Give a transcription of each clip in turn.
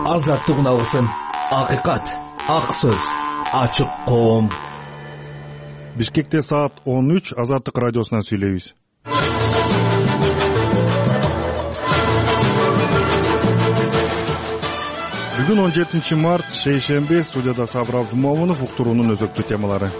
азаттык алсын. Акыйкат, ак сөз, ачык коом. Бишкекте саат 13 Азаттык радиосунан сүйлөйбүз. Бүгүн 17 март, шейшемби, студияда Сабыр Абдумомунов, уктуруунун өзөктүү темалары.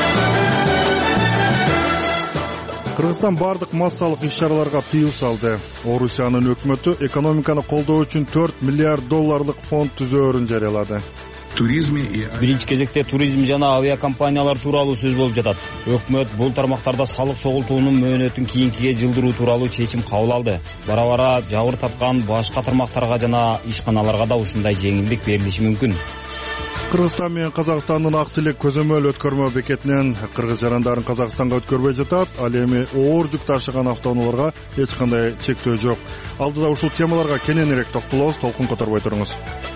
Кыргызстан бардык массалык иш-чараларга тыюу салды. Орусиянын өкмөтү экономиканы колдоо үчүн $4 миллиард фонд түзөөрүн жарыялады. Биринчи кезекте туризм жана авиакомпаниялар тууралуу сөз болуп жатат. Өкмөт бул тармактарда салык чогултуунун мөөнөтүн кийинкиге жылдыруу тууралуу чечим кабыл алды. Бара-бара жабыр тапкан башка тармактарга жана ишканаларга да ушундай жеңилдик берилиши мүмкүн. Кыргызстан менен Казакстандын ак тилек көзөмөл өткөрмө бекетинен кыргыз жарандарын Казакстанга өткөрбөй жатат. Ал эми оор жүк ташыган автоунааларга эч кандай чектөө жок. Алдыда ушул темаларга кененирээк токтолобуз, толкун которбой туруңуз.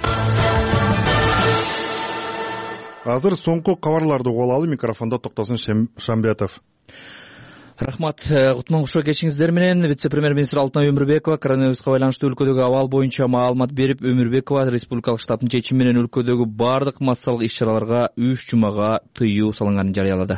Азыр соңку кабарларды угуп алалы. Микрофондо Токтосун Шамбетов. Рахмат. Кутман кошо кечиңиздер менен вице-премьер-министр Алтынай Өмүрбекова коронавируска байланыштуу өлкөдөгү абал боюнча маалымат берип, Өмүрбекова республикалык штабтын чечими менен өлкөдөгү бардык массалык иш-чараларга 3 жумага тыюу салынганын жарыялады.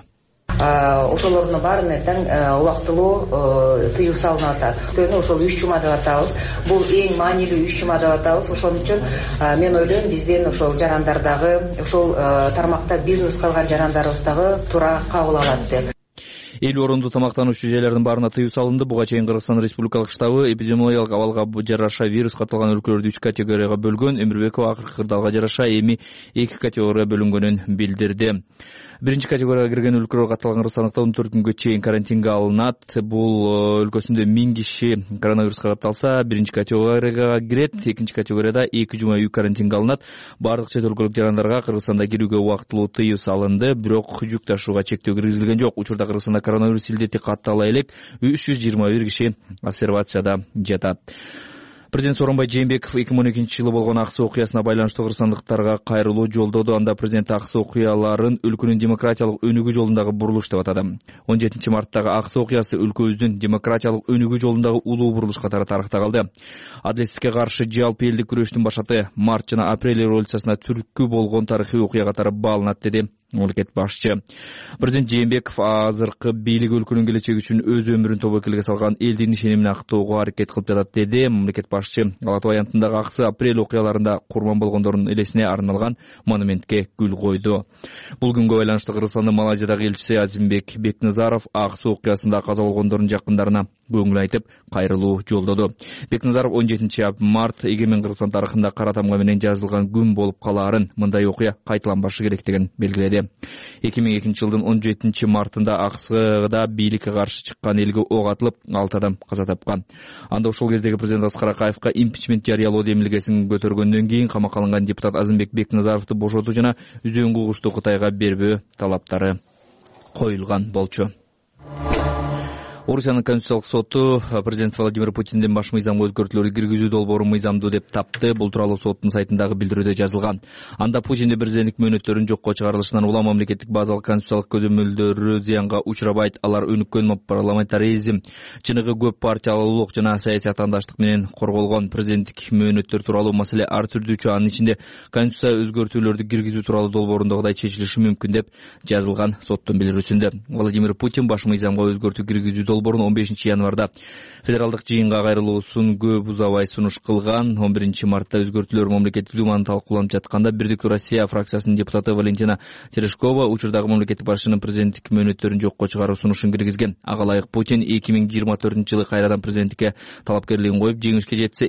Ошолордун баарына тең убактылуу тыюу салынып атат. Өйткөнү ошол 3 жума деп атабыз. Бул эң маанилүү 3 жума деп атабыз. Ошон үчүн мен ойлойм, биздин ошол жарандардагы, ошол тармакта бизнес кылган жарандарыбыз дагы туура кабыл алат деп. 50 орунду тамактануучу жайлардын баарына тыюу салынды. Буга чейин Кыргызстан республикалык штабы эпидемиологиялык абалга жараша вирус катталган өлкөлөрдү 3 категорияга бөлгөн. Өмүрбекова акыркы кырдаалга жараша эми 2 категорияга бөлүнгөнүн билдирди. Биринчи категорияга кирген өлкөлөр катталган Кыргызстандыкта 14 күнгө чейин карантинге алынат. Бул өлкөсүндө 1000 киши коронавируска катталса, биринчи категорияга кирет, экинчи категорияда 2 жума үй карантинге алынат. Бардык чет өлкөлүк жарандарга Кыргызстанда кирүүгө убактылуу тыюу салынды, бирок жүк ташууга чектөө киргизилген жок. Учурда Кыргызстанда коронавирус илдети каттала элек 321 киши обсервацияда жатат. Президент Сооронбай Жээнбеков 2012-жылы болгон аксы окуясына байланыштуу кыргызстандыктарга кайрылуу жолдоду. Анда президент аксы окуяларын өлкөнүн демократиялык өнүгүү жолундагы бурулуш деп атады. 17 марттагы аксы окуясы өлкөбүздүн демократиялык өнүгүү жолундагы улуу бурулуш катары тарыхта калды. Адилетсизlikке каршы жалпы элдик күрөштүн башаты март жана апрель революциясына түрткү болгон тарыхый окуя катары бааланат, деди мамлекет башчы. Президент Жээнбеков азыркы бийлик өлкөнүн келечеги үчүн өз өмүрүн тобокелге салган элдин ишенимин актоого аракет кылып жатат, деди мамлекет башчы. Ала Тоо аянтындагы аксы апрель окуяларында курман болгондордун элесине арналган монументке гүл койду. Бул күнгө байланыштуу Кыргызстандын Малайзиядагы элчиси Азимбек Бекназаров аксы окуясында каза болгондордун жакындарына көңүл айтып, кайрылуу жолдоду. Бекназаров 17 март эгемен Кыргызстан тарыхында кара тамга менен жазылган күн болуп калаарын, мындай окуя кайталанбашы керектигин белгиледи. 2002 жылдын 17 мартында аксыда бийликке каршы чыккан элге ок атылып, 6 адам каза тапкан. Анда ошол кездеги президент Аскар Акаевка импичмент жарыялоо демилгесин көтөргөндөн кийин камакка алынган депутат Азимбек Бекназаровду бошотуу жана үзөң угушту Кытайга бербөө талаптары коюлган болчу. Орусиянын Конституциялык соту президент Владимир Путиндин баш мыйзамга өзгөртүүлөр киргизүү долбоорун мыйзамдуу деп тапты. Бул тууралуу соттун сайтындагы билдирүүдө жазылган. Анда Путиндин президенттик мөөнөттөрүн жокко чыгарылышынан улам мамлекеттик базалык конституциялык көзөмөлдөрү зыянга учурабайт. Алар өнүккөн парламентаризм, чыныгы көп партиялуулук жана саясий атаандаштык менен корголгон. Президенттик мөөнөттөр тууралуу маселе ар түрдүүчү, анын ичинде конституция өзгөртүүлөрдү киргизүү тууралуу долбоорундагыдай чечилиши мүмкүн деп жазылган соттун билдирүүсүндө. Владимир Путин баш мыйзамга өзгөртүү киргизүү долбоорун 15 январда федералдык жыйынга кайрылуусун көп узабай сунуш кылган. 11 мартта өзгөртүүлөр мамлекеттик думаны талкууланып жатканда Бирдиктүү Россия фракциясынын депутаты Валентина Терешкова учурдагы мамлекеттик башчынын президенттик мөөнөттөрүн жокко чыгаруу сунушун киргизген. Ага ылайык Путин 2024-жылы кайрадан президенттикке талапкерлигин коюп, жеңишке жетсе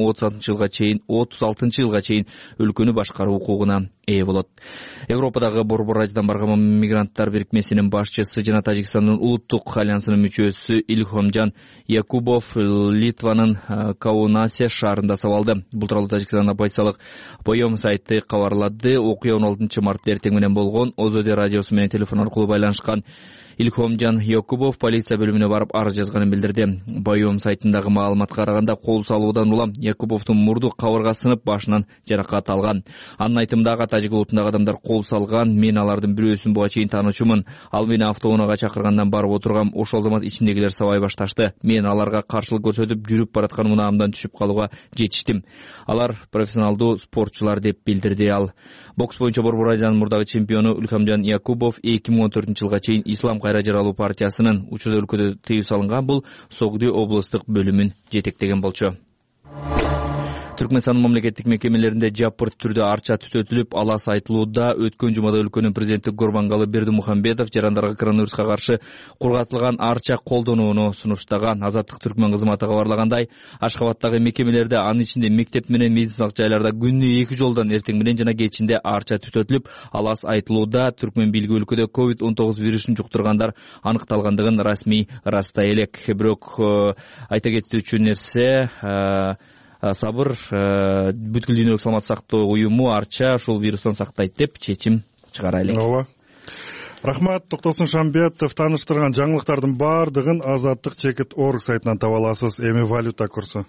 2036 жылга чейин өлкөнү башкаруу укугуна ээ болот. Европадагы борбор аждан барган мигранттар бирикмесинин башчысы жана Тажикстандын улуттук альянсынын мүчөсү Илхомжан Якубов Литванын Каунасе шаарында сабалды. Бул тууралуу Тажикстандын оппозициялык Поем сайты кабарлады. Окуя 16 март эртең менен болгон. ОЗД радиосу менен телефон аркылуу байланышкан Илхомжан Якубов полиция бөлүмүнө барып арыз жазганын билдирди. Байом сайтындагы маалыматка караганда кол салуудан улам Якубовдун мурду кабырга сынып, башынан жаракат алган. Анын айтымында тажик улутундагы адамдар кол салган, мен алардын бирөөсүн буга чейин таанычумун. Ал мени автоунаага чакыргандан барып отургам, ошол замат ичиндегилер сабай башташты. Мен аларга каршылык көрсөтүп, жүрүп бараткан унаамдан түшүп калууга жетиштим. Алар профессионалдуу спортчулар деп билдирди ал. Бокс боюнча Борбор Азиянын мурдагы чемпиону Илхомжан Якубов 2014-жылга чейин Ислам кайра жаралуу партиясынын учурда өлкөдө тыюу салынган бул Согди облустук бөлүмүн жетектеген болчу. Түркмөнстандын мамлекеттик мекемелеринде жапырт түрдө арча түтөтүлүп, алас айтылууда. Өткөн жумада өлкөнүн президенти Гурбангалы Бердимухамбетов жарандарга коронавируска каршы кургатылган арча колдонууну сунуштаган. Азаттык Түркмөн кызматы кабарлагандай, Ашхабадтагы мекемелерде, анын ичинде мектеп менен медициналык жайларда күнүнө 2 жолдон эртең менен жана кечинде арча түтөтүлүп, алас айтылууда. Түркмөн бийлиги өлкөдө COVID-19 вирусун жуктургандар аныкталгандыгын расмий ырастай элек. Бирок айта кетүүчү нерсе, сабыр, бүткүл дүйнөлүк саламаттык сактоо уюму арча ушул вирустан сактайт деп чечим чыгара элек. Ооба. Рахмат, Токтосун Шамбетов. Тааныштырган жаңылыктардын бардыгын Азаттык Чекит.org сайтынан таба аласыз. Эми валюта курсу.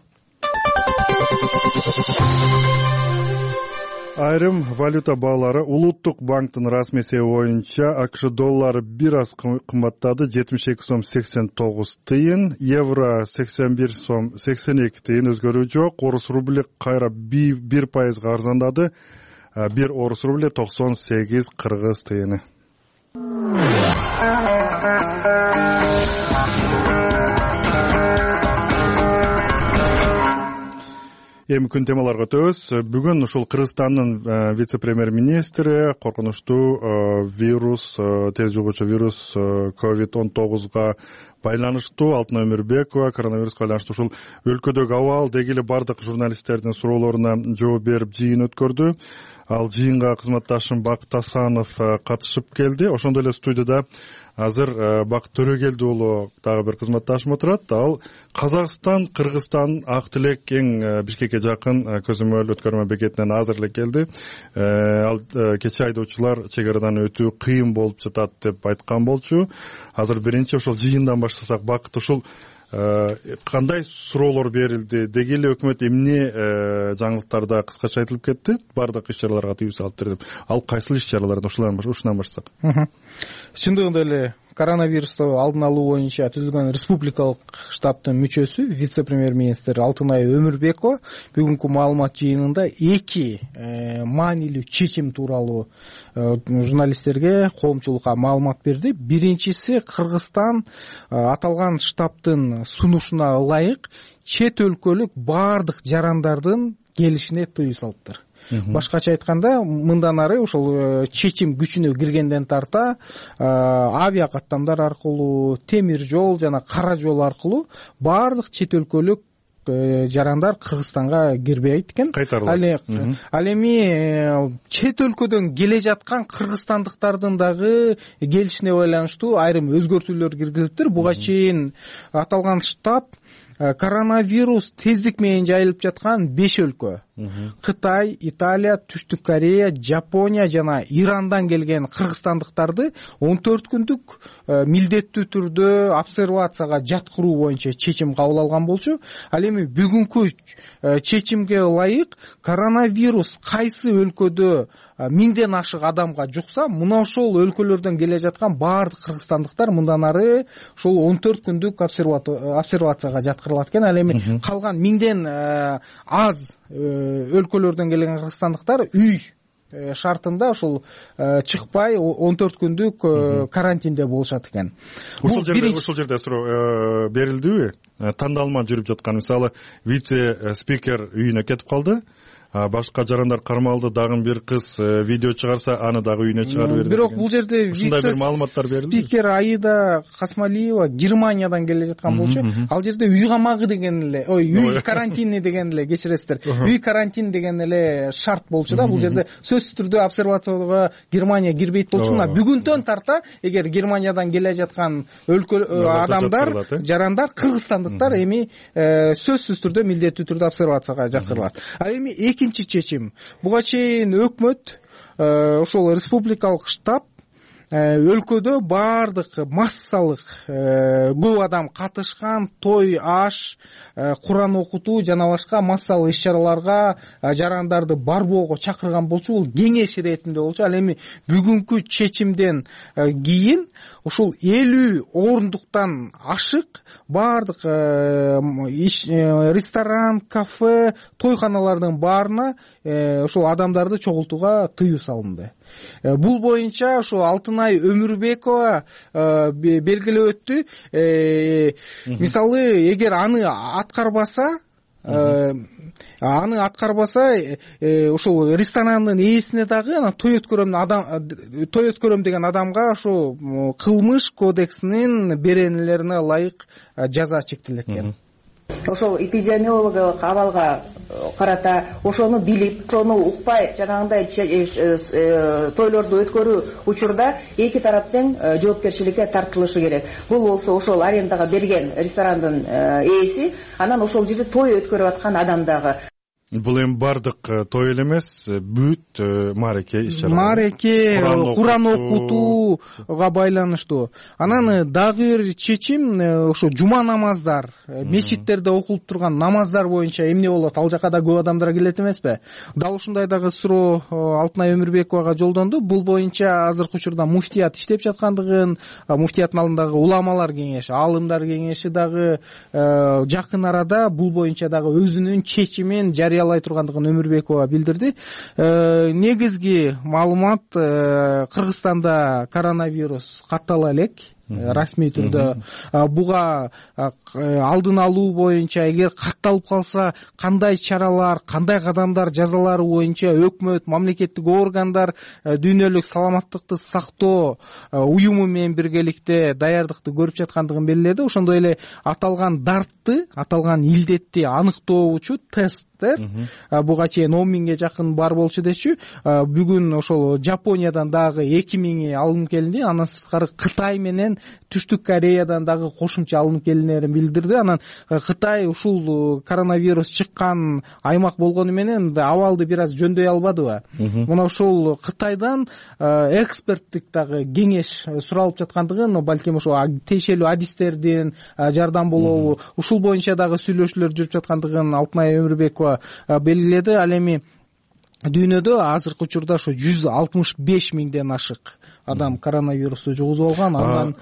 Айрым валюта баалары улуттук банктын расмий эсеби боюнча АКШ доллары бир аз кымбаттады, 72 сом 89 тыйын, евро 81 сом 82 тыйын, өзгөрүү жок. Орус рубли кайра 1% арзандады, 1 орус рубли 98 кыргыз тыйыны. Эми күн темаларга өтөбүз. Бүгүн ушул Кыргызстандын вице-премьер-министри коркунучтуу вирус, тез жугуучу вирус COVID-19 байланыштуу Алтын Өмүрбекова коронавируска байланыштуу ушул өлкөдөгү абал деги эле бардык журналисттердин суроолоруна жооп берип жыйын өткөрдү. Ал жыйынга кызматташым Бакыт Асанов катышып келди. Ошондой эле студияда азыр Бакыт Төрөгелди уулу дагы бир кызматташым отурат. Ал Казакстан, Кыргызстан, Ак Тилек эң Бишкекке жакын көзөмөл өткөрмө бекетинен азыр эле келди. Ал кечээ айдоочулар чек арадан өтүү кыйын болуп жатат деп айткан болчу. Азыр биринчи ошол жыйындан баштасак, Бакыт, ушул кандай суроолор берилди? Деги эле өкмөт эмне жаңылыктарда кыскача айтылып кетти? Бардык иш-чараларга тыюу салыптыр деп. Ал кайсыл иш-чаралар? Ушундан баштасак. Чындыгында эле коронавирусту алдын алуу боюнча түзүлгөн республикалык штабтын мүчөсү вице-премьер-министр Алтынай Өмүрбекова бүгүнкү маалымат жыйынында 2 маанилүү чечим тууралуу журналисттерге, коомчулукка маалымат берди. Биринчиси, Кыргызстан аталган штабтын сунушуна ылайык чет өлкөлүк бардык жарандардын келишине тыюу салыптыр. Башкача айтканда, мындан ары ошол чечим күчүнө киргенден тарта авиа каттамдар аркылуу, темир жол жана кара жол аркылуу бардык чет өлкөлүк жарандар Кыргызстанга кирбейт экен. Ал эми чет өлкөдөн келе жаткан кыргызстандыктардын дагы келишине байланыштуу айрым өзгөртүүлөр киргизилиптир. Буга чейин аталган штаб коронавирус тездик менен жайылып жаткан 5 өлкө Кытай, Италия, Түштүк Корея, Жапония жана Ирандан келген кыргызстандыктарды 14 күндүк милдеттүү түрдө обсервацияга жаткыруу боюнча чечим кабыл алган болчу. Ал эми бүгүнкү чечимге ылайык коронавирус кайсы өлкөдө 1000ден ашык адамга жукса, мына ошол өлкөлөрдөн келе жаткан баардык кыргызстандыктар мындан ары ошол 14 күндүк обсервацияга жаткырылат экен. Ал эми калган 1000ден аз өлкөлөрдөн келген кыргызстандыктар үй шартында ошол чыкпай 14 күндүк карантинде болушат экен. Ушул жерде суроо берилдиби? Тандалма жүрүп жаткан, мисалы, вице-спикер үйүнө кетип калды. Башка жарандар кармалды, дагы бир кыз видео чыгарса, аны дагы үйүнө чыгарып берди. Бирок бул жерде вице-спикер Аида Касмалиева Германиядан келе жаткан болчу. Ал жерде үй камагы деген эле, үй карантини деген эле, кечиресиздер. Үй карантин деген эле шарт болчу да. Бул жерде сөзсүз түрдө обсервацияга Германия кирбейт болчу. Мына бүгүндөн тарта эгер Германиядан келе жаткан адамдар, жарандар, кыргызстандыктар эми сөзсүз түрдө милдеттүү түрдө обсервацияга жаткырылат. Ал эми экинчи чечим. Буга чейин өкмөт ошол республикалык штаб өлкөдө баардык массалык көп адам катышкан той, аш, Куран окутуу жана башка массалык иш-чараларга жарандарды барбоого чакырган болчу. Бул кеңеш иретинде болчу. Ал эми бүгүнкү чечимден кийин ушул 50 орундуктан ашык баардык ресторан, кафе, тойканалардын баарына ошол адамдарды чогултууга тыюу салынды. Бул боюнча ошо Алтынай Өмүрбекова белгилеп өттү. Мисалы, эгер аны аткарбаса, ошол ресторанын ээсине дагы анан той өткөрөм деген адамга ошо кылмыш кодексинин беренелерине ылайык жаза чектелет экен. Ошол эпидемиологиялык абалга карата ошону билип, ошону укпай жанагындай тойлорду өткөрүү учурда эки тараптын жоопкерчиликке тартылышы керек. Бул болсо ошол арендага берген ресторандын ээси, анан ошол жерде той өткөрүп аткан адам дагы. Бул эми бардык той эле эмес, бүт маареке иш-чара. Маареке, Куран окутууга байланыштуу. Анан дагы бир чечим ошо жума намаздар, мечиттерде окулуп турган намаздар боюнча эмне болот? Ал жака да көп адамдар келет эмеспи? Дал ушундай дагы суроо Алтынай Өмүрбековага жолдонду. Бул боюнча азыркы учурда муфтият иштеп жаткандыгын, муфтияттын алдындагы уламалар кеңеши, аалымдар кеңеши дагы жакын арада бул боюнча дагы өзүнүн чечимин жарыялай тургандыгын Өмүрбекова билдирди. Негизги маалымат, Кыргызстанда коронавирус каттала элек. Расмий түрдө буга алдын алуу боюнча эгер катталып калса кандай чаралар, кандай кадамдар жазалары боюнча өкмөт, мамлекеттик органдар дүйнөлүк саламаттыкты сактоо уюму менен биргеликте даярдыкты көрүп жаткандыгын белгиледи. Ошондой эле аталган дартты, аталган илдетти аныктоочу тесттер буга чейин 10 миңге жакын бар болчу дечү. Бүгүн ошол Жапониядан дагы 2 миңи алынып келинди. Андан сырткары Кытай менен Түштүк Кореядан дагы кошумча алынып келинерин билдирди. Анан Кытай ушул коронавирус чыккан аймак болгону менен абалды бир аз жөндөй албадыбы? Мына ушул Кытайдан эксперттик дагы кеңеш суралып жаткандыгын, балким ошо тиешелүү адистердин жардам болобу, ушул боюнча дагы сүйлөшүүлөр жүрүп жаткандыгын Алтынай Өмүрбекова белгиледи. Ал эми дүйнөдө азыркы учурда ошо 165 миңден ашык адам коронавирусту жугузуп алган. Андан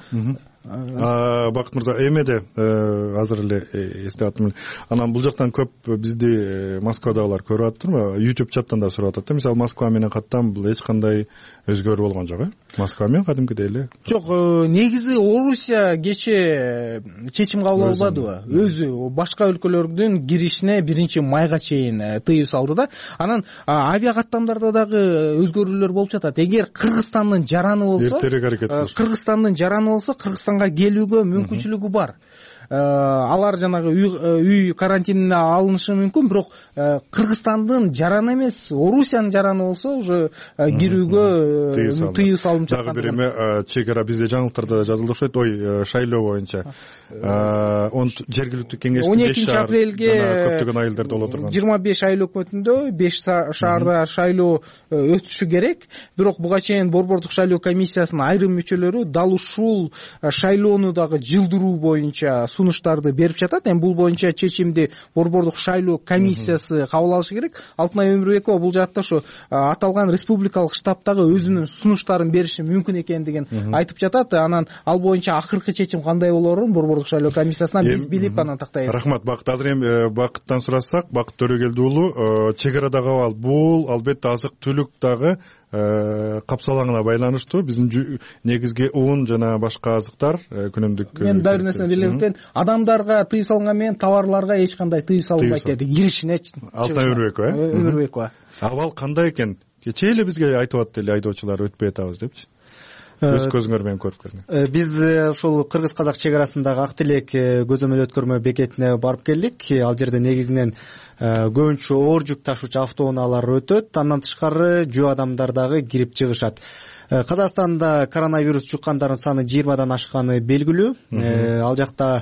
Бакыт мырза, эмеде азыр эле эстеп аттым. Анан бул жактан көп бизди Москвадагылар көрүп атыптырмы? YouTube чаттан да сурап атат. Мисалы, Москва менен каттан бул эч кандай өзгөрүү болгон жок, Москва менен кадимкидей эле. Жок, негизи Орусия кече чечим кабыл албадыбы? Өзү башка өлкөлөрдүн киришине 1-майга чейин тыюу салды да. Анан авиа каттамдарда дагы өзгөрүүлөр болуп жатат. Эгер Кыргызстандын жараны болсо, Кыргызстанга келүүгө мүмкүнчүлүгү бар. Алар жанагы үй карантинине алынышы мүмкүн, бирок Кыргызстандын жараны эмес, Орусиянын жараны болсо уже кирүүгө тыюу салынып жаткан. Дагы бир эме, чегара бизде жаңылыктарда да жазылды окшойт. Шайлоо боюнча жергиликтүү кеңештин 12 апрелге көптөгөн айылдарда боло турган 25 айыл өкмөтүндө 5 шаарда шайлоо өтүшү керек. Бирок буга чейин Борбордук шайлоо комиссиясынын айрым мүчөлөрү дал ушул шайлоону дагы жылдыруу боюнча сунуштарды берип жатат. Эми бул боюнча чечимди Борбордук шайлоо комиссиясы кабыл алышы керек. Алтынай Өмүрбекова бул жакта ошо аталган республикалык штабтагы өзүнүн сунуштарын бериши мүмкүн экендигин айтып жатат. Анан ал боюнча акыркы чечим кандай болорун Борбордук шайлоо комиссиясынан биз билип анан тактайбыз. Рахмат, Бакыт. Азыр эми Бакыттан сурасак, Бакыт Төрөгелди уулу, чегарадагы абал бул албетте азык-түлүк дагы капсалаңына байланыштуу. Биздин негизги уун жана башка азыктар күнүмдүк. Мен дагы бир нерсени билдирем. Адамдарга тыюу салынган менен товарларга эч кандай тыюу салынбайт деди. Киришине Алтынай Өмүрбекова. Абал кандай экен? Кечээ эле бизге айтып атты эле айдоочулар өтпөй атабыз депчи. Өз көзүңөр менен көрүп келдиң. Биз ушул кыргыз-казак чегарасындагы Ак Тилек көзөмөл өткөрмө бекетине барып келдик. Ал жерде негизинен көбүнчө оор жүк ташуучу автоунаалар өтөт. Андан тышкары жөө адамдар дагы кирип чыгышат. Казакстанда коронавирус жуккандардын саны 20дан ашканы белгилүү. Ал жакта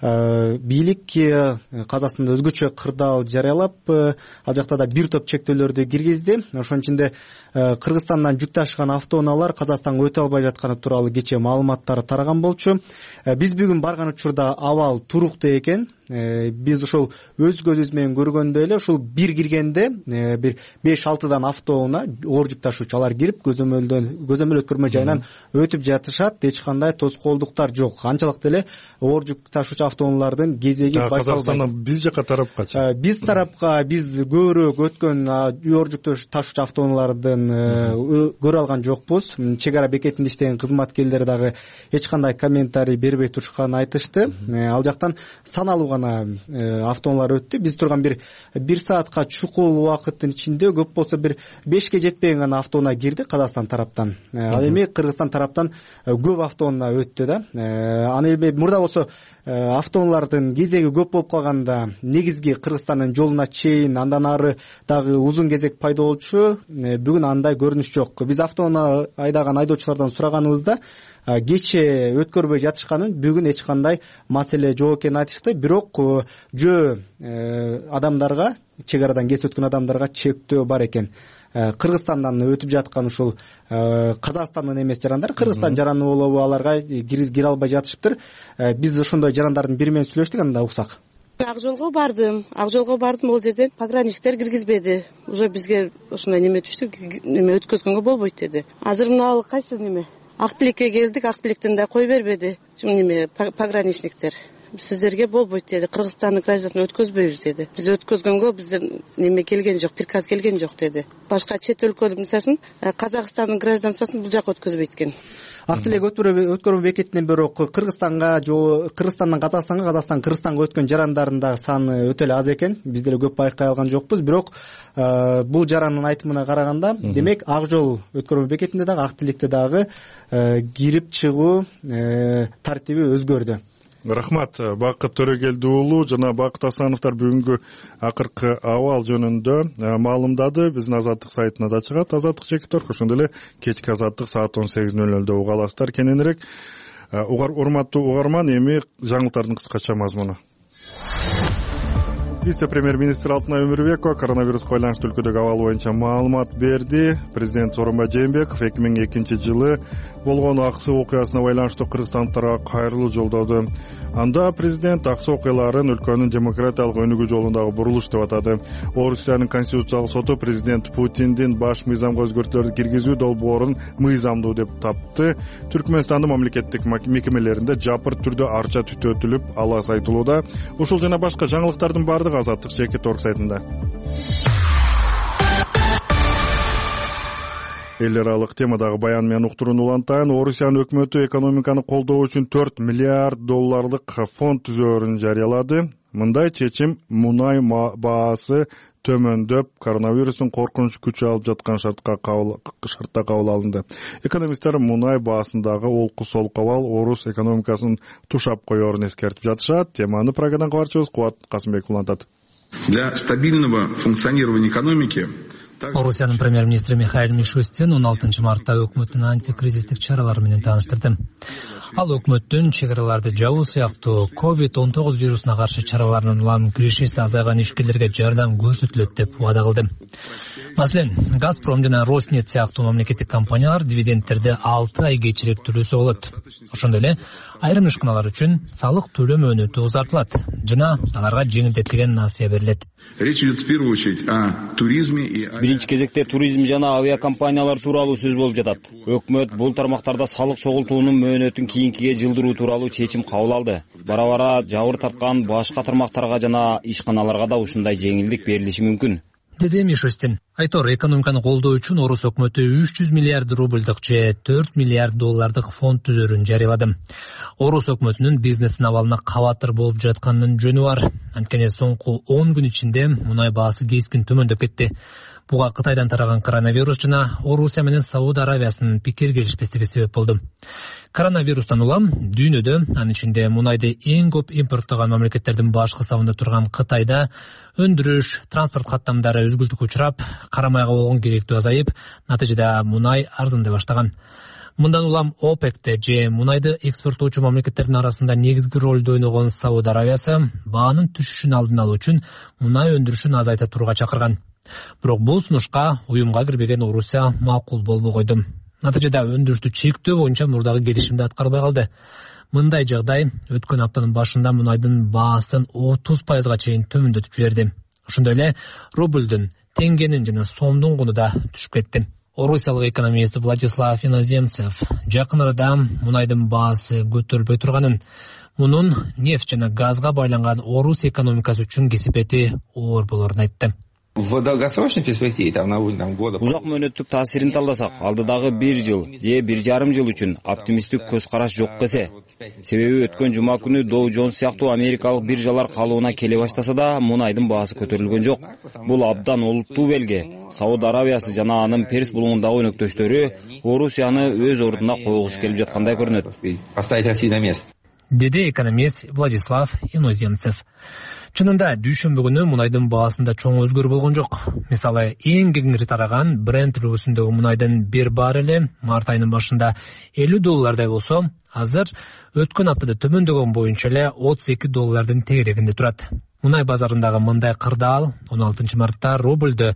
бийлик Казакстанда өзгөчө кырдаал жарыялап, ал жакта да бир топ чектөөлөрдү киргизди. Ошонун ичинде Кыргызстандан жүк ташыган автоунаалар Казакстанга өтө албай жатканы тууралуу кечээ маалыматтар тараган болчу. Биз бүгүн барган учурда абал туруктуу экен. Биз ошол өз көзүбүз менен көргөндөй эле ушул бир киргенде бир 5-6дан автоунаа оор жүк ташуучу алар кирип көзөмөл өткөрмө жайынан өтүп жатышат. Эч кандай тоскоолдуктар жок. Анчалык деле оор жүк ташуучу автоунаалардын кезеги башталбайт. Казакстандан биз жака тарапкачы. Биз тарапка биз көбүрөөк өткөн оор жүк ташуучу автоунаалардын көрө алган жокпуз. Чек ара бекетинде иштеген кызматкерлер дагы эч кандай комментарий бербей турушканын айтышты. Ал жактан саналуу автоунаалар өттү. Биз турган бир саатка чукул убакыттын ичинде көп болсо бир 5ке жетпеген гана автоунаа кирди Казакстан тараптан. Ал эми Кыргызстан тараптан көп автоунаа өттү да. Аны эми мурда болсо автоунаалардын кезеги көп болуп калганда негизги Кыргызстандын жолуна чейин андан ары дагы узун кезек пайда болчу. Бүгүн андай көрүнүш жок. Биз автоунаа айдаган айдоочулардан сураганыбызда кечээ өткөрбөй жатышканын, бүгүн эч кандай маселе жок экенин айтышты. Бирок жөө адамдарга, чек арадан кесип өткөн адамдарга чектөө бар экен. Кыргызстандан өтүп жаткан ушул Казакстандын эмес жарандар, Кыргызстан жараны болобу, аларга кире албай жатышыптыр. Биз ошондой жарандардын бири менен сүйлөштүк, анда уксак. Ак жолго бардым, ал жерден пограничтер киргизбеди. Уже бизге ошондой неме түштү, өткөзгөнгө болбойт деди. Азыр мына кайсы неме? Ак тилекке келдик, ак тилектен да кой бербеди. Пограничниктер. Сиздерге болбойт деди. Кыргызстандын гражданын өткөзбөйбүз деди. Биз өткөзгөнгө бизден неме келген жок, приказ келген жок деди. Башка чет өлкө, мисалы, Казакстандын гражданствосын бул жака өткөзбөйт экен. Ак тилек өткөрмө бекетинен бирок Кыргызстандан Казакстанга, Казакстан Кыргызстанга өткөн жарандардын да саны өтө эле аз экен. Биз деле көп байкай алган жокпуз. Бирок бул жарандын айтымына караганда, демек ак жол өткөрмө бекетинде дагы, ак тилекте дагы кирип чыгуу тартиби өзгөрдү. Рахмат, Бакыт Төрөгелди уулу жана Бакыт Асановдор бүгүнкү акыркы абал жөнүндө маалымдады. Биздин Азаттык сайтына да чыгат. Азаттык чекитор, ошондой эле кечки Азаттык саат 18:00 уга аласыздар кененирээк. Урматтуу угарман, эми жаңылыктардын кыскача мазмуну. Вице-премьер-министр Алтынай Өмүрбекова коронавирусқа байланыштуу өлкөдөгү абал боюнча маалымат берди. Президент Сооронбай Жээнбеков 2002 жылы болгон Аксы окуясына байланыштуу кыргызстандыктарга кайрылуу жолдоду. Анда президент Аксы окуяларын өлкөнүн демократиялык өнүгүү жолундагы бурулуш деп атады. Орусиянын конституциялык соту президент Путиндин баш мыйзамга өзгөртүүлөрдү киргизүү долбоорун мыйзамдуу деп тапты. Түркмөнстандын мамлекеттик мекемелеринде жапыр түрдө арча түтөтүлүп алас айтылууда. Ушул жана башка жаңылыктардын баардыгы Азаттык чекит.org сайтында. Эл аралык темадагы баян менен уктурууну улантайын. Орусиянын өкмөтү экономиканы колдоо үчүн $4 миллиард фонд түзөөрүн жарыялады. Мындай чечим мунай баасы төмөндөп, коронавирустун коркунуч күч алып жаткан шартта кабыл алынды. Экономисттер мунай баасындагы олку солку абал орус экономикасын тушап коерун эскертип жатышат. Теманы Прагадан кабарчыбыз Кубат Касымбеков улантат. Для стабильного функционирования экономики Орусиянын премьер-министри Михаил Мишустин 16 мартта өкмөттүн антикризистик чаралары менен тааныштырды. Ал өкмөттүн чек араларды жабуу сыяктуу COVID-19 вирусуна каршы чараларынын улам киришеси азайган ишкерлерге жардам көрсөтүлөт деп убада кылды. Маселен, Газпром жана Роснефть сыяктуу мамлекеттик компаниялар дивидендтерди 6 ай кечирээк төлөсө болот. Ошондой эле айрым ишканалар үчүн салык төлөө мөөнөтү узартылат жана аларга жеңилдетилген насыя берилет. Речь идет в первую очередь о туризме и Биринчи кезекте туризм жана авиакомпаниялар тууралуу сөз болуп жатат. Өкмөт бул тармактарда салык чогултуунун мөөнөтүн кийинкиге жылдыруу тууралуу чечим кабыл алды. Бара-бара жабыр тарткан башка тармактарга жана ишканаларга да ушундай жеңилдик берилиши мүмкүн, деди Мишустин. Айтор, экономиканы колдоо үчүн Орус өкмөтү 300 миллиард рубльдык же $4 миллиард фонд түзөрүн жарыялады. Орус өкмөтүнүн бизнестин абалына кабатыр болуп жатканынын жөнү бар. Анткени соңку 10 күн ичинде мунай баасы кескин төмөндөп кетти. Буга Кытайдан тараган коронавирус жана Орусия менен Сауд Аравиясынын пикир келишпестиги себеп болду. Коронавирустан улам дүйнөдө, анын ичинде мунайды эң көп импорттогон мамлекеттердин баш кысабында турган Кытайда өндүрүш, транспорт каттамдары үзгүлтүккө учурап, карамайга болгон керектүү азайып, натыйжада мунай арзандай баштаган. Мындан улам ОПЕКте же мунайды экспорттоочу мамлекеттердин арасында негизги ролду ойногон Сауд Аравиясы баанын түшүшүн алдын алуу үчүн мунай өндүрүшүн азайта турууга чакырган. Бирок бул сунушка уюмга кирбеген Орусия макул болбой койду. Натыйжада өндүрүштү чектөө боюнча мурдагы келишимди аткарбай калды. Мындай жагдай өткөн аптанын башында мунайдын баасын 30%га чейин төмөндөтүп жиберди. Ошондой эле рублдун, теңгенин жана сомдун куну да түшүп кетти. Орусиялык экономист Владислав Иноземцев жакын арада мунайдын баасы көтөрүлбөй турганын, мунун нефть жана газга байланган Орус экономикасы үчүн кесепети оор болорун айтты. В долгосрочной перспективе, там на уровне года. Узак мөөнөттүк таасирин талдасак, алдыдагы 1 жыл же 1,5 жыл үчүн оптимисттик көз караш жок десе. Себеби өткөн жума күнү Dow Jones сыяктуу америкалык биржалар калыбына келе баштаса да, мунайдын баасы көтөрүлгөн жок. Бул абдан олуттуу белги. Сауд Аравиясы жана анын Перс булугундагы өнөктөштөрү Орусияны өз ордуна койгусу келип жаткандай көрүнөт. Поставить Россию на место. Деди экономист Владислав Иноземцев. Чынында дүйшөмбү күнү мунайдын баасында чоң өзгөрүү болгон жок. Мисалы, эң кеңири тараган Brent үлгүсүндөгү мунайдын бир баррели март айынын башында $50 болсо, азыр өткөн аптада төмөндөгөн боюнча эле $32 тегерегинде турат. Мунай базарындагы мындай кырдаал 16 мартта рубльдү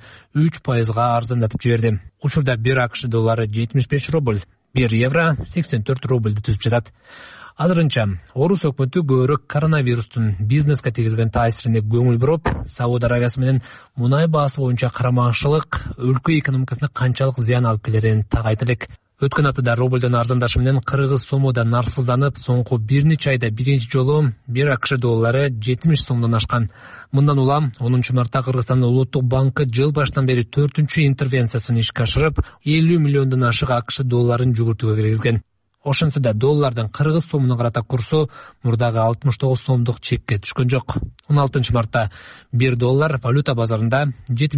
3%га арзандатып жиберди. Учурда 1 AQSh доллары 75 рубль, 1 евро 84 рубльди түзүп жатат. Азырынча Орус өкмөтү көбүрөөк коронавирустун бизнеске тийгизген таасирине көңүл буруп, Сауд Аравиясы менен мунай баасы боюнча карамакчылык өлкө экономикасына канчалык зыян алып келерин так айта элек. Өткөн аптада рубльдун арзандашы менен кыргыз сому да нарсызданып, соңку бир нече айда биринчи жолу 1 AQSh доллары 70 сомдон ашкан. Мындан улам 10 мартта Кыргызстандын Улуттук банкы жыл башынан бери 4-чү интервенциясын ишке ашырып, 50 миллиондон ашык AQSh долларын жүгүртүүгө киргизген. Ошентсе доллардын кыргыз сомуна карата курсу мурдагы 69 сомдук чекке түшкөн жок. 16 мартта 1 доллар валюта базарында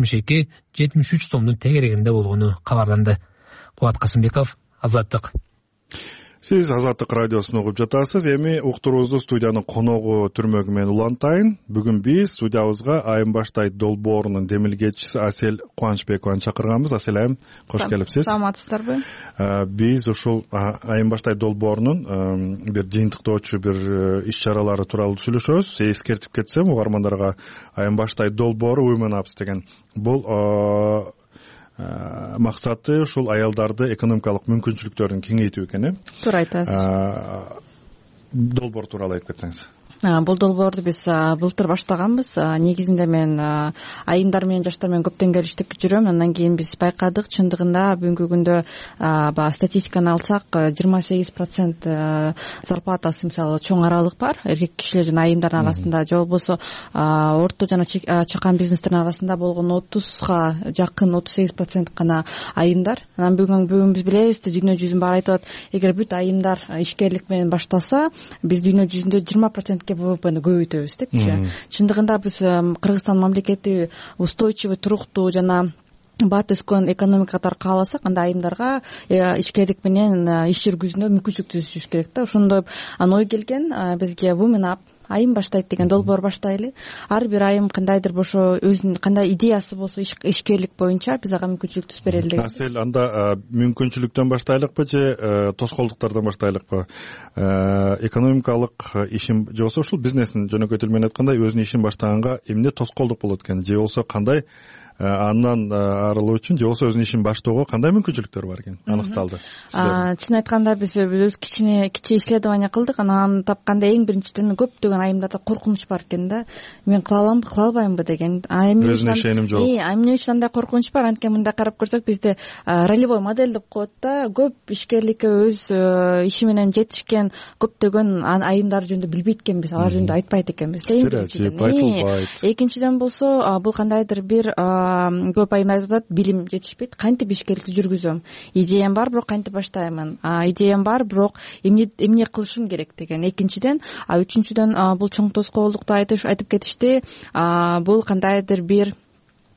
72-73 сомдун тегерегинде болгону кабарланды. Кубат Касымбеков, Азаттык. Сиз Азаттык радиосун угуп жатасыз. Эми уктуруубузду студиянын коногу түрмөгү менен улантайын. Бүгүн биз студиябызга Айым баштай долбоорунун демилгечиси Асел Кубанычбекованы чакырганбыз. Асел айым, кош келипсиз. Саламатсыздарбы? Биз ушул Айым баштай долбоорунун бир жыйынтыктоочу бир иш-чаралары тууралуу сүйлөшөбүз. Эскертип кетсем, угармандарга Айым баштай долбоору Women Up деген бул максаты ушул аялдарды экономикалык мүмкүнчүлүктөрүн кеңейтүү экен, Туура айтасыз. Долбоор тууралуу айтып кетсеңиз. Бул долбоорду биз былтыр баштаганбыз. Негизинде мен айымдар менен жаштар менен көптөн келиштип жүрөм. Андан кийин биз байкадык, чындыгында бүгүнкү күндө статистиканы алсак 28% зарплатасы мисалы чоң аралык бар. Эркек кишилер жана айымдардын арасында же болбосо орто жана чакан бизнестердин арасында болгон 30га жакын 38% гана айымдар. Анан бүгүн биз билебиз, дүйнө жүзүнүн баары айтып атат, эгер бүт айымдар ишкерлик менен баштаса, биз дүйнө жүзүндө 20% ВВПны көбөйтөбүз депчи. Чындыгында биз Кыргызстан мамлекети устойчивый, туруктуу жана бат өскөн экономика катары кааласак, анда айымдарга ишкерлик менен иш жүргүзүүнө мүмкүнчүлүк түзүшүбүз керек да. Ошондой ой келген бизге Women Up айым баштайт деген долбоор баштайлы. Ар бир айым кандайдыр ошо өзүнүн кандай идеясы болсо ишкерлик боюнча биз ага мүмкүнчүлүк түзүп берели деген. Асел, анда мүмкүнчүлүктөн баштайлыкпы же тоскоолдуктардан баштайлыкпы? Экономикалык ишин же болсо ушул бизнесин жөнөкөй тил менен айтканда өзүнүн ишин баштаганга эмне тоскоолдук болот экен? Же болсо кандай андан арылуу үчүн же болсо өзүнүн ишин баштоого кандай мүмкүнчүлүктөр бар экен? Аныкталды. Чын айтканда биз өз кичи исследование кылдык. Анан тапканда эң биринчиден көптөгөн айымдарда коркунуч бар экен да. Мен кыла аламбы, кыла албаймбы деген. Өзүнө ишеним жок. Эмне үчүн андай коркунуч бар? Анткени мындай карап көрсөк, бизде ролевой модель деп коет да. Көп ишкерликке өз иши менен жетишкен көптөгөн айымдар жөнүндө билбейт экенбиз, алар жөнүндө айтпайт экенбиз. Экинчиден болсо, бул кандайдыр бир көп айымдар айтып атат, билим жетишпейт, кантип ишкерликти жүргүзөм, идеям бар, бирок кантип баштаймын, идеям бар, бирок эмне кылышым керек деген. Экинчиден, үчүнчүдөн бул чоң тоскоолдукту айтып кетишти, бул кандайдыр бир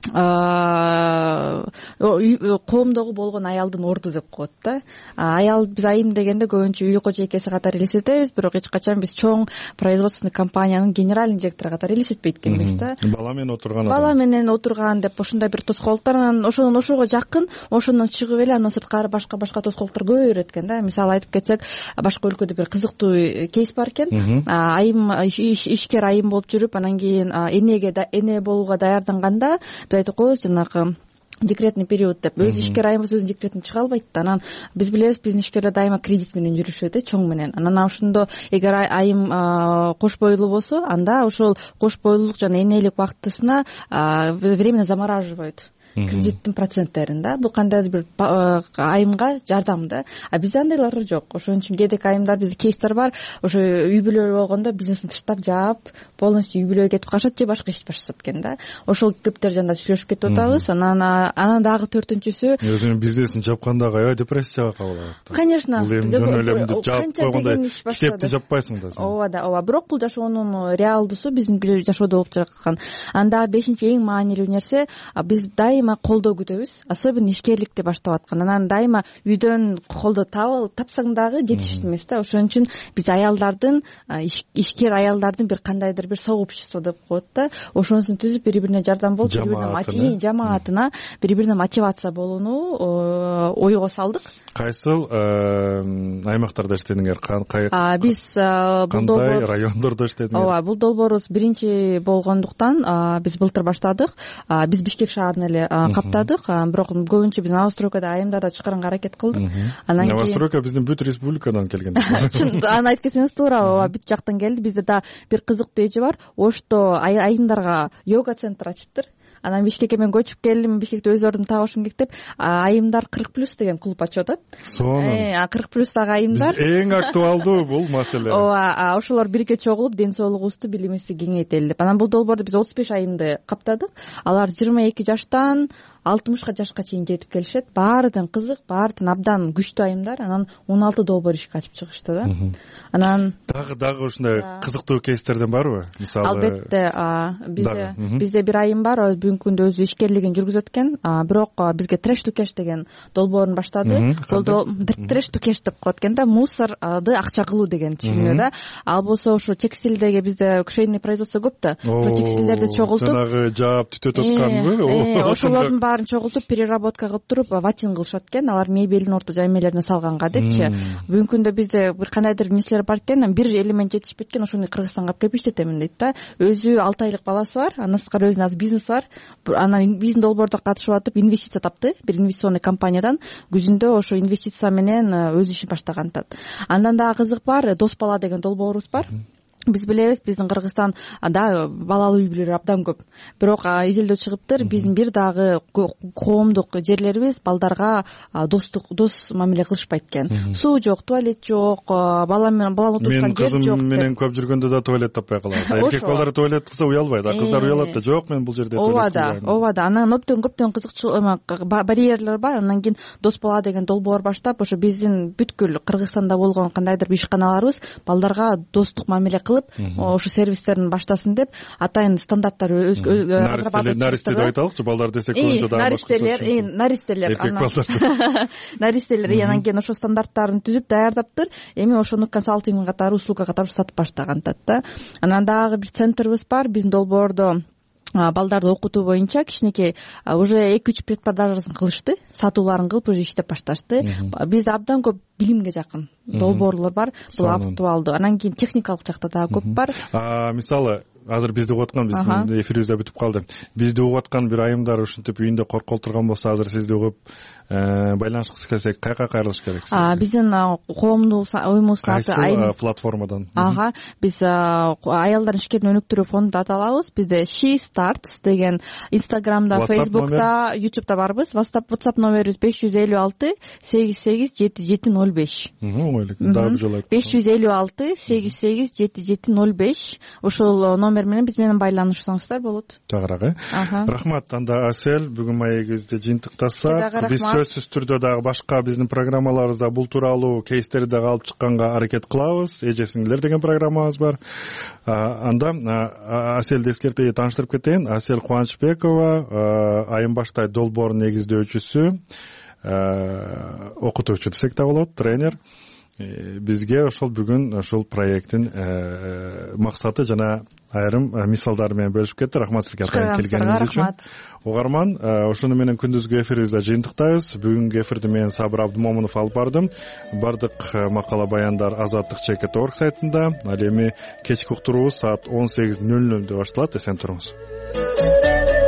коомдогу болгон аялдын орду деп коет да. Аял биз айым дегенде көбүнчө үй кожойкеси катары элестетебиз, бирок эч качан биз чоң производственный компаниянын генеральный директору катары элестетпейт экенбиз да. Бала менен отурган деп ошондой бир тоскоолдуктар, анан ошого жакын, ошондон чыгып эле андан сырткары башка тоскоолдуктар көп берет экен да. Мисалы айтып кетсек, башка өлкөдө бир кызыктуу кейс бар экен. Айым ишкер айым болуп жүрүп, анан кийин эне болууга даярданганда биз айтып коебуз, жанагы декретный период деп, өзү ишкер айым болсо өзүнүн декретине чыга албайт да. Анан биз билебиз, биздин ишкерлер дайыма кредит менен жүрүшөт, чоң менен. Анан ошондо эгер айым кош бойлуу болсо, анда ошол кош бойлуулук жана энелик убактысына временно замораживают кредиттин проценттерин да. Бул кандайдыр бир айымга жардам да. А бизде андайлар жок. Ошон үчүн кээдеги айымдар, бизде кейстер бар, ошо үй бүлө болгондо бизнесин таштап жаап, полностью үй бүлөгө кетип калышат же башка иш башташат экен да. Ошол көптөр жанда сүйлөшүп кетип атабыз. Анан дагы төртүнчүсү, өзүнүн бизнесин жапканда аябай депрессияга кабыл алат. Конечно, бул эми жөн элем деп жаап койгондой китепти жаппайсың да сен. Ооба да, ооба. Бирок бул жашоонун реалдуусу, биздин жашоодо болуп жаткан. Анда бешинчи эң маанилүү нерсе, биз дайыма колдоо күтөбүз, особенно ишкерликти баштап аткан. Анан дайыма үйдөн колдоо тапсаң дагы жетиштүү эмес да. Ошон үчүн биз аялдардын, ишкер аялдардын бир кандайдыр бир сообщество деп коет да. Ошонусун түзүп, бири-бирине жардам болуп, жамаатына бири-бирине мотивация болууну ойго салдык. Кайсыл аймактарда иштедиңер? Биз кандай райондордо иштедиңер? Ооба, бул долбоорубуз биринчи болгондуктан биз былтыр баштадык. Биз Бишкек шаарын эле каптадык, бирок көбүнчө биз Новостройкада айымдарды чыгарганга аракет кылдык. Анан кийин Новостройка биздин бүт республикадан келген. Аны айтып кетсеңиз туура, ооба, бүт жактан келди. Бизде да бир кызыктуу эже бар. Ошто айымдарга йога центр ачыптыр. Анан Бишкекке мен көчүп келдим, Бишкекте өз ордун табышым керек деп, айымдар 40+ деген клуб ачып атат. 40+ дагы айымдар. Эң актуалдуу бул маселе. Ооба, ошолор бирге чогулуп, ден соолугубузду, билимибизди кеңейтели деп. Анан бул долбоордо биз 35 айымды каптадык. Алар 22 жаштан 60 жашка чейин жетип келишет. Баарыдан кызык, баарыдан абдан күчтүү айымдар. Анан 16 долбоор ишке ачып чыгышты да. Анан дагы ушундай кызыктуу кейстерден барбы? Мисалы, албетте, бизде бир айым бар, бүгүнкү күндө өзү ишкерлигин жүргүзөт экен, бирок бизге Trash to Cash деген долбоорун баштады. Бул Trash to Cash деп коет экен да, мусорду акча кылуу деген түшүнүктүү да. Ал болсо ошо текстилдеги бизде швейный производство көп да. Ошо текстилдерди чогултуп, жанагы жаап түтөтүп атканбы? Ошолордун баарын чогултуп, переработка кылып туруп, ватинг кылышат экен. Алар мебелдин орто жай эмелерине салганга депчи. Бүгүнкү күндө бизде бир кандайдыр нерселер бар экен, бир элемент жетишпей кеткен, ошону Кыргызстанга алып келип иштетемин дейт да. Өзү 6 айлык баласы бар, андан сырткары өзүнүн аз бизнеси бар. Анан биздин долбоордо катышып атып, инвестиция тапты, бир инвестиционный компаниядан. Күзүндө ошо инвестиция менен өз ишин баштаган атат. Андан дагы кызык бар, Дос бала деген долбоорубуз бар. Биз билебиз, биздин Кыргызстанда балалуу үй бүлөлөр абдан көп. Бирок изилдөө чыгыптыр, биздин бир дагы коомдук жерлерибиз балдарга дос мамиле кылышпайт экен. Суу жок, туалет жок, баланы отурган жер жок. Мен кызым менен көп жүргөндө да туалет таппай калабыз. Эркек балдар туалет кылса уялбайт, кыздар уялат да, жок мен бул жерде туалет кылбайм. Ооба да. Анан көптөн кызыкчылык барьерлер бар. Анан кийин Дос бала деген долбоор баштап, ошо биздин бүткүл Кыргызстанда болгон кандайдыр бир ишканаларыбыз балдарга достук мамиле ошо сервистерин баштасын деп, атайын стандарттар наристе деп айталыкчы, балдар десек көбүнчө дагы наристелер, анан кийин ошо стандарттарын түзүп даярдаптыр. Эми ошону консалтинг катары, услуга катары сатып баштаган атат да. Анан дагы бир центрибиз бар, биздин долбоордо балдарды окутуу боюнча кичинекей уже 2-3 предпродажасын кылышты, сатууларын кылып уже иштеп башташты. Бизде абдан көп билимге жакын долбоорлор бар, бул актуалдуу. Анан кийин техникалык жакта дагы көп бар. Мисалы, азыр бизди угуп аткан, биздин эфирибиз да бүтүп калды. Бизди угуп аткан бир айымдар ушинтип үйүндө коркол турган болсо, азыр сизди угуп байланышкысы келсе кайка кайрылыш керек? Биздин коомдук оюмубуздун аты кайсы платформадан? Биз аялдардын ишкерин өнүктүрүү фонду аталабыз. Бизде She Starts деген Instagramда, Facebook'ta, YouTube'да барбыз. WhatsApp номерибиз 556 88 7705. Оңойлук. Дагы бир жолу айтып. 556 88 7705. Ошол номер менен биз менен байланышсаңыздар болот. Тагыраак. Рахмат. Анда Асел, бүгүн маегибизди жыйынтыктасак, биз сөзсүз түрдө дагы башка биздин программаларыбызда бул тууралуу кейстерди дагы алып чыкканга аракет кылабыз. Эже сиңдилер деген программабыз бар. Анда Аселди эскертип тааныштырып кетейин. Асел Кубанычбекова Айым баштай долбоорун негиздөөчүсү, окутуучу десек да болот, тренер. Бизге ошол бүгүн ошол проекттин максаты жана айрым мисалдары менен бөлүшүп кетти. Рахмат сизге атайын келгениңиз үчүн. Угарман, ошону менен күндүзгү эфирибизде жыйынтыктайбыз. Бүгүнкү эфирди мен Сабыр Абдымомунов алып бардым. Бардык макала баяндар azadlik.org сайтында. Ал эми кечки уктуруубуз саат 18:00 башталат. Эсен туруңуз.